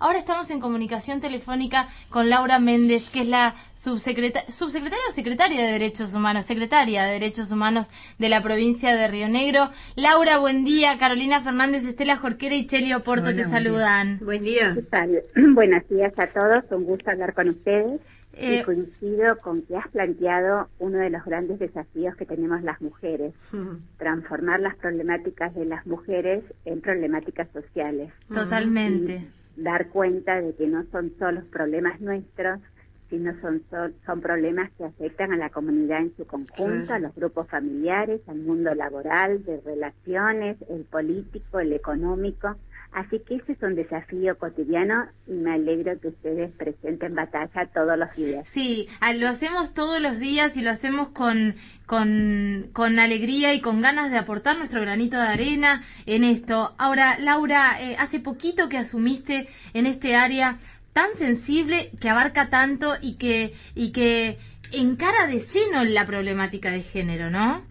Ahora estamos en comunicación telefónica con Laura Méndez, que es la subsecretaria o secretaria de Derechos Humanos, secretaria de Derechos Humanos de la provincia de Río Negro. Laura, buen día. Carolina Fernández, Estela Jorquera y Cheli Oporto te saludan. Buen día. ¿Qué tal? Buenos días a todos, un gusto hablar con ustedes. Y coincido con que has planteado uno de los grandes desafíos que tenemos las mujeres, transformar las problemáticas de las mujeres en problemáticas sociales. Totalmente. Y dar cuenta de que no son solo problemas nuestros, sino son problemas que afectan a la comunidad en su conjunto, a los grupos familiares, al mundo laboral, de relaciones, el político, el económico. Así que ese es un desafío cotidiano y me alegro que ustedes presenten batalla todos los días. Sí, lo hacemos todos los días y lo hacemos con alegría y con ganas de aportar nuestro granito de arena en esto. Ahora, Laura, hace poquito que asumiste en este área tan sensible, que abarca tanto y que encara de lleno la problemática de género, ¿no?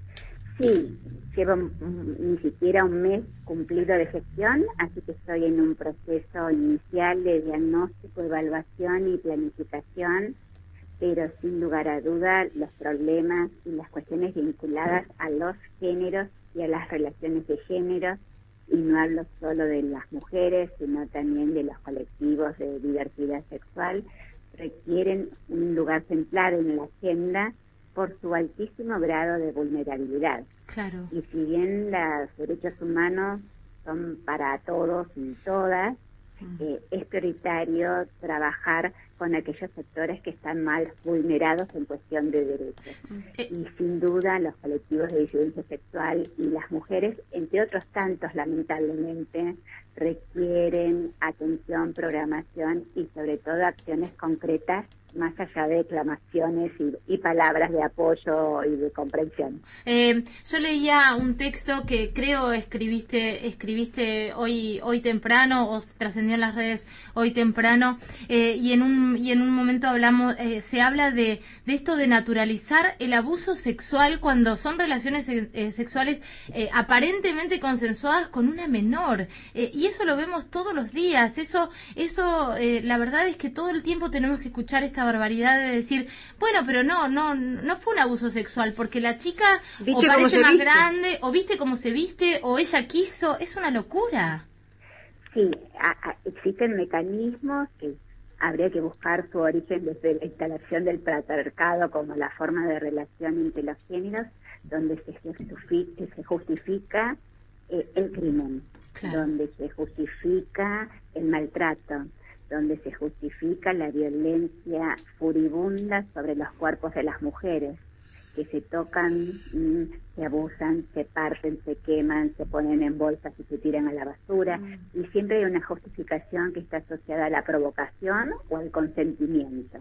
Sí, llevo ni siquiera un mes cumplido de gestión, así que estoy en un proceso inicial de diagnóstico, evaluación y planificación, pero sin lugar a duda los problemas y las cuestiones vinculadas a los géneros y a las relaciones de género, y no hablo solo de las mujeres, sino también de los colectivos de diversidad sexual, requieren un lugar central en la agenda por su altísimo grado de vulnerabilidad. Claro. Y si bien los derechos humanos son para todos y todas, es prioritario trabajar con aquellos sectores que están más vulnerados en cuestión de derechos. Y sin duda los colectivos de disidencia sexual y las mujeres, entre otros tantos lamentablemente, requieren atención, programación y sobre todo acciones concretas más allá de declamaciones y palabras de apoyo y de comprensión. Yo leía un texto que creo escribiste hoy temprano, o trascendió en las redes hoy temprano, y en un momento se habla de esto de naturalizar el abuso sexual cuando son relaciones sexuales aparentemente consensuadas con una menor, y eso lo vemos todos los días. Eso la verdad es que todo el tiempo tenemos que escuchar esta barbaridad de decir, bueno, pero no fue un abuso sexual porque la chica o parece más grande, o viste cómo se viste, o ella quiso. Es una locura. Sí, existen mecanismos que habría que buscar su origen desde la instalación del patriarcado como la forma de relación entre los géneros, donde se justifica el crimen, claro, donde se justifica el maltrato, donde se justifica la violencia furibunda sobre los cuerpos de las mujeres, que se tocan, se abusan, se parten, se queman, se ponen en bolsas y se tiran a la basura, y siempre hay una justificación que está asociada a la provocación o al consentimiento.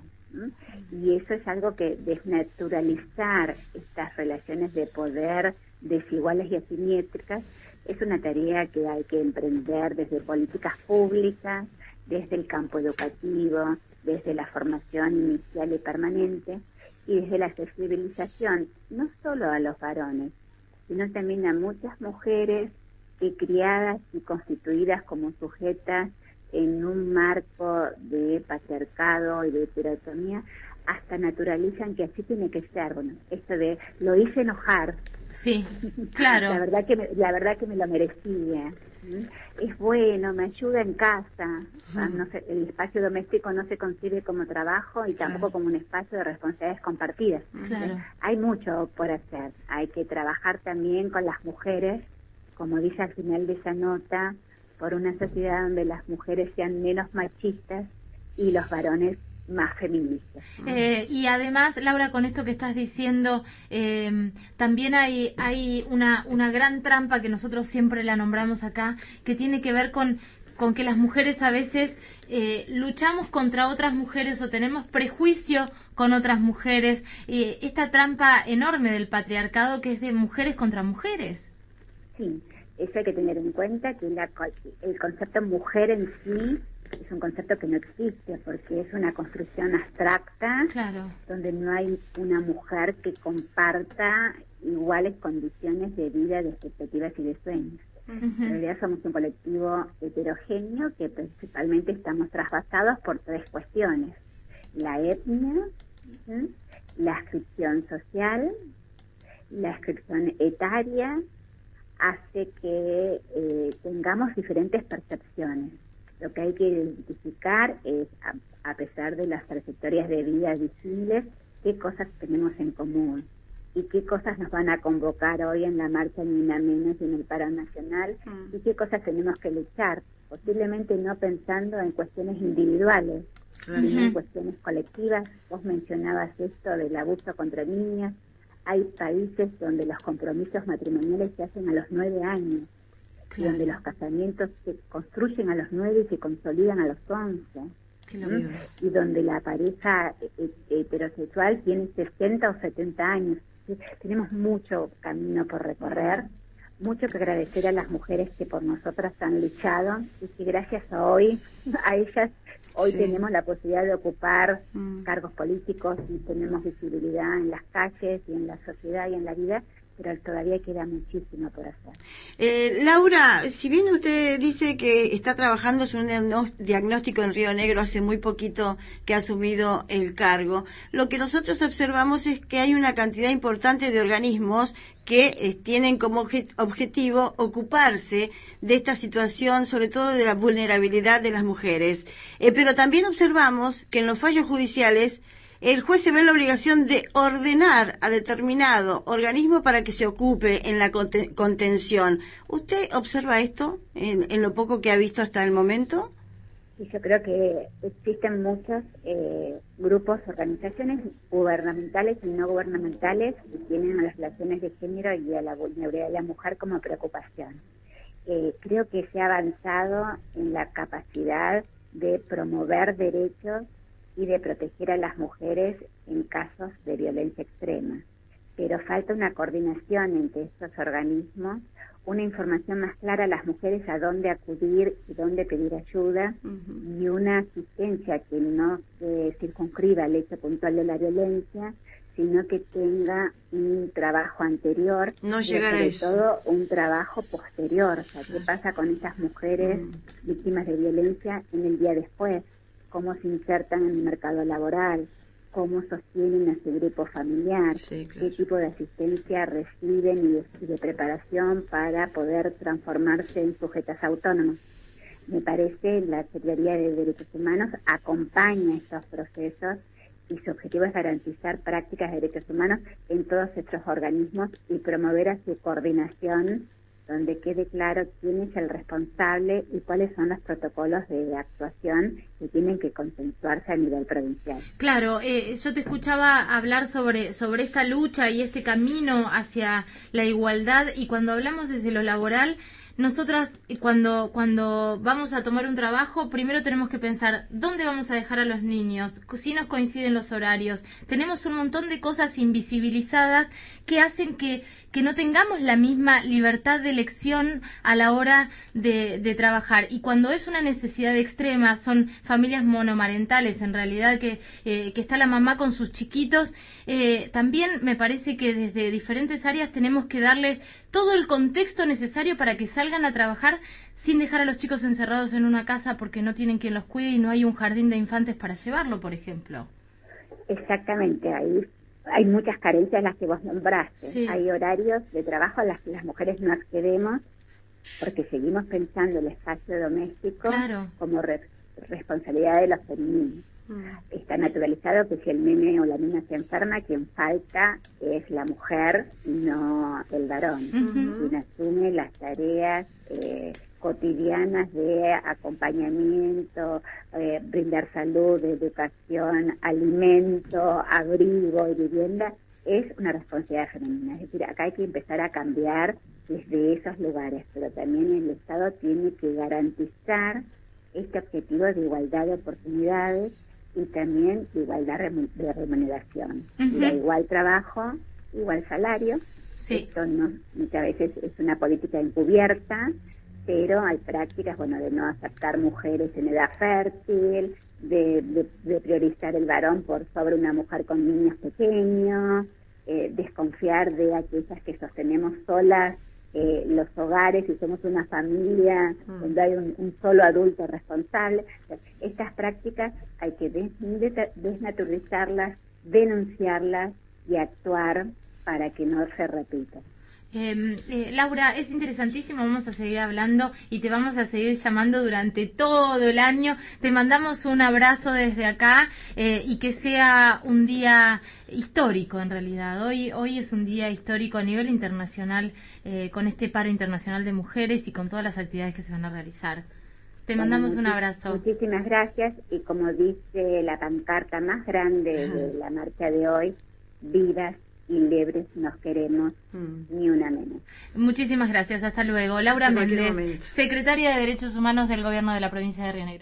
Y eso es algo que desnaturalizar estas relaciones de poder desiguales y asimétricas es una tarea que hay que emprender desde políticas públicas, desde el campo educativo, desde la formación inicial y permanente, y desde la sensibilización, no solo a los varones, sino también a muchas mujeres que criadas y constituidas como sujetas en un marco de patriarcado y de heterotomía, hasta naturalizan que así tiene que ser. Bueno, esto de lo hice enojar. Sí, claro. La verdad que me lo merecía. Es bueno, me ayuda en casa. No sé, el espacio doméstico no se concibe como trabajo y tampoco como un espacio de responsabilidades compartidas. Claro. Hay mucho por hacer. Hay que trabajar también con las mujeres, como dice al final de esa nota, por una sociedad donde las mujeres sean menos machistas y los varones más feministas. Y además, Laura, con esto que estás diciendo, también hay una gran trampa que nosotros siempre la nombramos acá, que tiene que ver con que las mujeres a veces luchamos contra otras mujeres o tenemos prejuicio con otras mujeres. Esta trampa enorme del patriarcado que es de mujeres contra mujeres. Sí, eso hay que tener en cuenta, que el concepto mujer en sí es un concepto que no existe porque es una construcción abstracta, claro, donde no hay una mujer que comparta iguales condiciones de vida, de expectativas y de sueños. En realidad somos un colectivo heterogéneo que principalmente estamos trasvasados por tres cuestiones: la etnia, la ascripción social, la ascripción etaria, hace que tengamos diferentes percepciones. Lo que hay que identificar es, a pesar de las trayectorias de vida visibles, qué cosas tenemos en común y qué cosas nos van a convocar hoy en la marcha Ni Una Menos y en el paro nacional, y qué cosas tenemos que luchar, posiblemente no pensando en cuestiones individuales, sino en cuestiones colectivas. Vos mencionabas esto del abuso contra niñas. Hay países donde los compromisos matrimoniales se hacen a los 9 años, y donde los casamientos se construyen a los 9 y se consolidan a los 11, y donde la pareja heterosexual tiene 60 o 70 años. Tenemos mucho camino por recorrer, mucho que agradecer a las mujeres que por nosotras han luchado, y que gracias a ellas hoy tenemos la posibilidad de ocupar cargos políticos y tenemos visibilidad en las calles y en la sociedad y en la vida, pero todavía queda muchísimo por hacer. Laura, si bien usted dice que está trabajando en un diagnóstico en Río Negro hace muy poquito que ha asumido el cargo, lo que nosotros observamos es que hay una cantidad importante de organismos que tienen como objetivo ocuparse de esta situación, sobre todo de la vulnerabilidad de las mujeres. Pero también observamos que en los fallos judiciales el juez se ve en la obligación de ordenar a determinado organismo para que se ocupe en la contención. ¿Usted observa esto en lo poco que ha visto hasta el momento? Sí, yo creo que existen muchos grupos, organizaciones gubernamentales y no gubernamentales que tienen a las relaciones de género y a la vulnerabilidad de la mujer como preocupación. Creo que se ha avanzado en la capacidad de promover derechos y de proteger a las mujeres en casos de violencia extrema. Pero falta una coordinación entre estos organismos, una información más clara a las mujeres a dónde acudir y dónde pedir ayuda, y una asistencia que no se circunscriba al hecho puntual de la violencia, sino que tenga un trabajo anterior, no y sobre todo un trabajo posterior. O sea, ¿qué pasa con estas mujeres víctimas de violencia en el día después? Cómo se insertan en el mercado laboral, cómo sostienen a su grupo familiar, qué tipo de asistencia reciben y de preparación para poder transformarse en sujetas autónomas. Me parece la Secretaría de Derechos Humanos acompaña estos procesos y su objetivo es garantizar prácticas de derechos humanos en todos estos organismos y promover a su coordinación, donde quede claro quién es el responsable y cuáles son los protocolos de actuación que tienen que consensuarse a nivel provincial. Claro, yo te escuchaba hablar sobre esta lucha y este camino hacia la igualdad, y cuando hablamos desde lo laboral, nosotras cuando vamos a tomar un trabajo, primero tenemos que pensar dónde vamos a dejar a los niños, si nos coinciden los horarios. Tenemos un montón de cosas invisibilizadas que hacen que no tengamos la misma libertad de elección a la hora de trabajar. Y cuando es una necesidad extrema, son familias monomarentales, en realidad, que está la mamá con sus chiquitos, también me parece que desde diferentes áreas tenemos que darles todo el contexto necesario para que salgan a trabajar sin dejar a los chicos encerrados en una casa porque no tienen quien los cuide y no hay un jardín de infantes para llevarlo, por ejemplo. Exactamente, ahí hay muchas carencias las que vos nombraste. Sí. Hay horarios de trabajo a las que las mujeres no accedemos porque seguimos pensando el espacio doméstico como responsabilidad de los femeninos. Está naturalizado que si el nene o la niña se enferma, quien falta es la mujer y no el varón. Quien asume las tareas cotidianas de acompañamiento, brindar salud, educación, alimento, abrigo y vivienda, es una responsabilidad femenina. Es decir, acá hay que empezar a cambiar desde esos lugares, pero también el Estado tiene que garantizar este objetivo de igualdad de oportunidades y también de igualdad de remuneración. Igual trabajo, igual salario. Esto no, muchas veces es una política encubierta, pero hay prácticas, de no aceptar mujeres en edad fértil, de priorizar el varón por sobre una mujer con niños pequeños, desconfiar de aquellas que sostenemos solas los hogares, si somos una familia donde hay un solo adulto responsable. Estas prácticas hay que desnaturalizarlas, denunciarlas y actuar para que no se repita. Laura, es interesantísimo, vamos a seguir hablando y te vamos a seguir llamando durante todo el año. Te mandamos un abrazo desde acá y que sea un día histórico en realidad. Hoy es un día histórico a nivel internacional con este paro internacional de mujeres y con todas las actividades que se van a realizar. Te mandamos un abrazo. Muchísimas gracias y como dice la pancarta más grande de la marcha de hoy, vivas y libres nos queremos, ni una menos. Muchísimas gracias, hasta luego. Laura Méndez, secretaria de Derechos Humanos del Gobierno de la provincia de Río Negro.